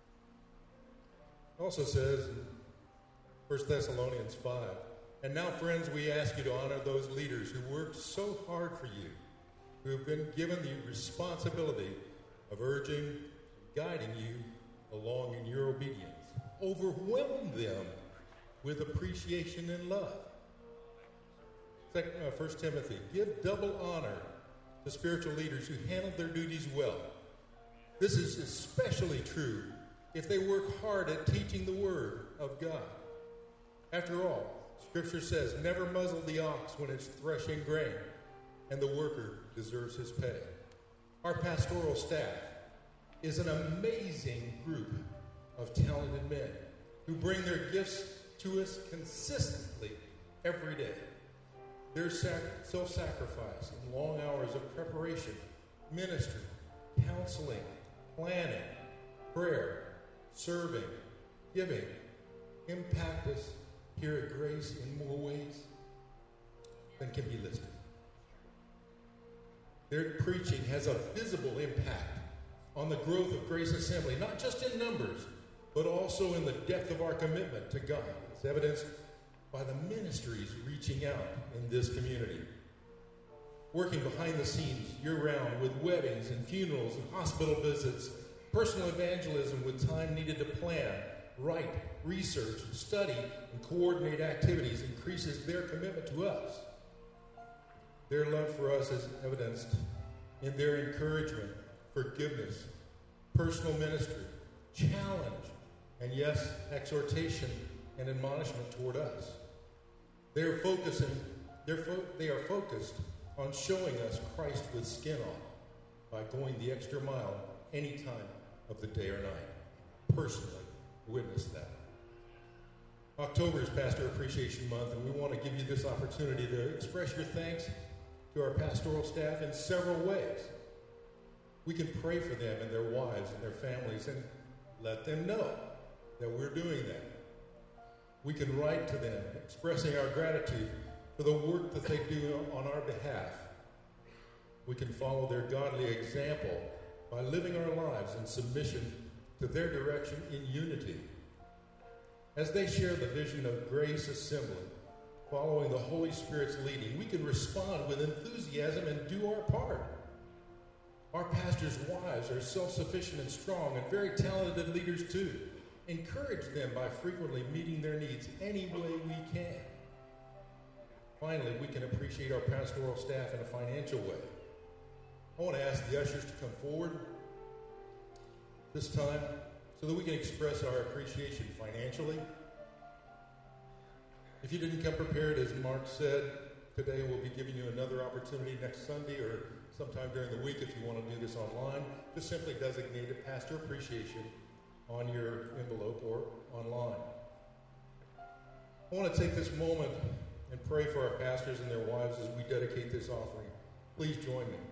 It also says in First Thessalonians five, and now, friends, we ask you to honor those leaders who worked so hard for you, who have been given the responsibility of urging and guiding you along in your obedience. Overwhelm them with appreciation and love. Second, uh, First Timothy, give double honor to spiritual leaders who handle their duties well. This is especially true if they work hard at teaching the Word of God. After all, Scripture says, never muzzle the ox when it's threshing grain, and the worker deserves his pay. Our pastoral staff is an amazing group of talented men who bring their gifts to us consistently every day. Their sac- self-sacrifice and long hours of preparation, ministry, counseling, planning, prayer, serving, giving, impact us here at Grace in more ways than can be listed. Their preaching has a visible impact on the growth of Grace Assembly, not just in numbers, but also in the depth of our commitment to God, as evidenced by the ministries reaching out in this community. Working behind the scenes year-round with weddings and funerals and hospital visits, personal evangelism with time needed to plan, write, research, study, and coordinate activities increases their commitment to us. Their love for us is evidenced in their encouragement, forgiveness, personal ministry, challenge, and yes, exhortation and admonishment toward us. They are focusing, they're fo- they are focused on showing us Christ with skin on by going the extra mile any time of the day or night. Personally witness that. October is Pastor Appreciation Month, and we want to give you this opportunity to express your thanks to our pastoral staff in several ways. We can pray for them and their wives and their families and let them know that we're doing that. We can write to them expressing our gratitude for the work that they do on our behalf. We can follow their godly example by living our lives in submission to their direction in unity. As they share the vision of Grace Assembly, following the Holy Spirit's leading, we can respond with enthusiasm and do our part. Our pastors' wives are self-sufficient and strong and very talented leaders too. Encourage them by frequently meeting their needs any way we can. Finally, we can appreciate our pastoral staff in a financial way. I want to ask the ushers to come forward this time so that we can express our appreciation financially. If you didn't come prepared, as Mark said, today we'll be giving you another opportunity next Sunday or sometime during the week if you want to do this online. Just simply designate a pastor appreciation on your envelope or online. I want to take this moment and pray for our pastors and their wives as we dedicate this offering. Please join me.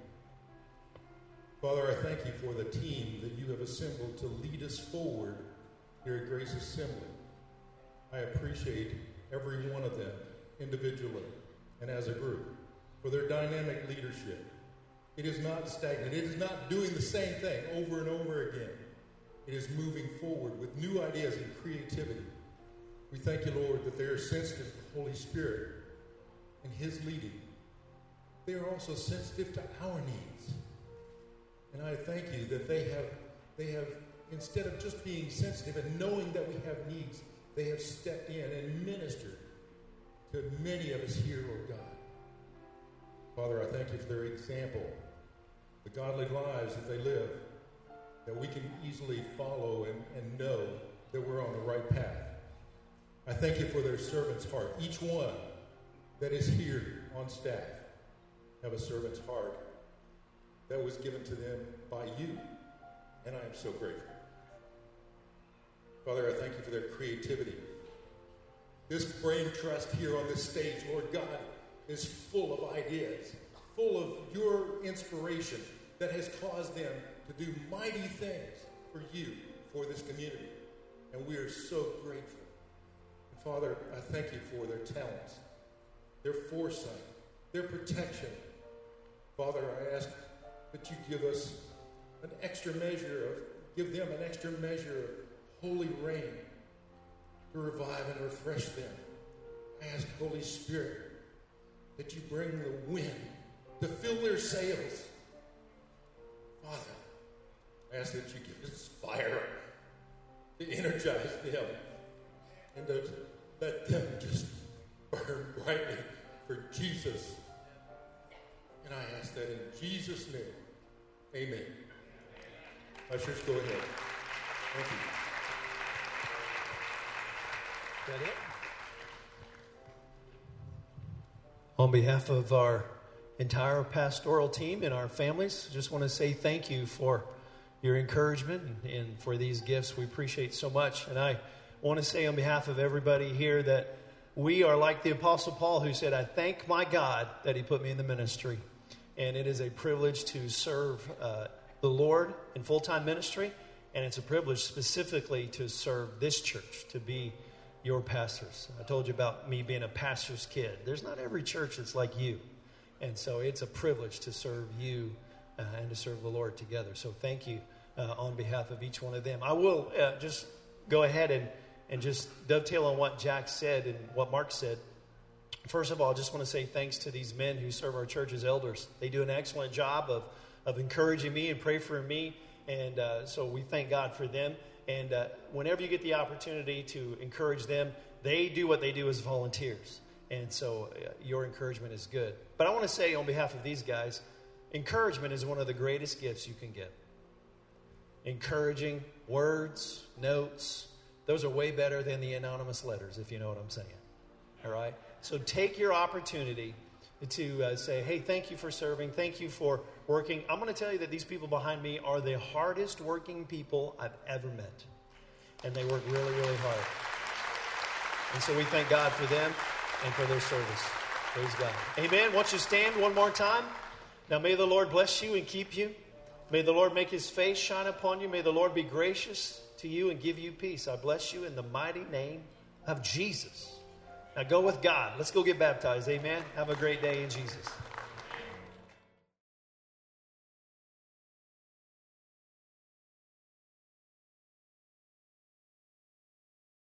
Father, I thank you for the team that you have assembled to lead us forward here at Grace Assembly. I appreciate every one of them individually and as a group for their dynamic leadership. It is not stagnant. It is not doing the same thing over and over again. It is moving forward with new ideas and creativity. We thank you, Lord, that they are sensitive to the Holy Spirit and his leading. They are also sensitive to our needs. And I thank you that they have, they have, instead of just being sensitive and knowing that we have needs, they have stepped in and ministered to many of us here, Lord God. Father, I thank you for their example, the godly lives that they live, that we can easily follow and, and know that we're on the right path. I thank you for their servant's heart. Each one that is here on staff have a servant's heart that was given to them by you, and I am so grateful. Father, I thank you for their creativity. This brain trust here on this stage, Lord God, is full of ideas, full of your inspiration that has caused them to do mighty things for you, for this community. And we are so grateful. And Father, I thank you for their talents, their foresight, their protection. Father, I ask that you give us an extra measure of, give them an extra measure of holy rain to revive and refresh them. I ask, Holy Spirit, that you bring the wind to fill their sails. Father, I ask that you give us fire to energize them and to let them just burn brightly for Jesus. And I ask that in Jesus' name, amen. Ushers, go ahead. Thank you. Is that it? On behalf of our entire pastoral team and our families, just want to say thank you for your encouragement and, and for these gifts. We appreciate so much. And I want to say on behalf of everybody here that we are like the Apostle Paul, who said, I thank my God that he put me in the ministry. And it is a privilege to serve uh, the Lord in full-time ministry. And it's a privilege specifically to serve this church, to be your pastors. I told you about me being a pastor's kid. There's not every church that's like you. And so it's a privilege to serve you uh, and to serve the Lord together. So thank you uh, on behalf of each one of them. I will uh, just go ahead and, and just dovetail on what Jack said and what Mark said. First of all, I just want to say thanks to these men who serve our church as elders. They do an excellent job of, of encouraging me and pray for me. And uh, so we thank God for them. And uh, whenever you get the opportunity to encourage them, they do what they do as volunteers. And so uh, your encouragement is good. But I want to say on behalf of these guys, encouragement is one of the greatest gifts you can get. Encouraging words, notes, those are way better than the anonymous letters, if you know what I'm saying. All right? So take your opportunity to uh, say, hey, thank you for serving. Thank you for working. I'm going to tell you that these people behind me are the hardest working people I've ever met. And they work really, really hard. And so we thank God for them and for their service. Praise God. Amen. Won't you stand one more time? Now may the Lord bless you and keep you. May the Lord make his face shine upon you. May the Lord be gracious to you and give you peace. I bless you in the mighty name of Jesus. Now go with God. Let's go get baptized. Amen. Have a great day in Jesus.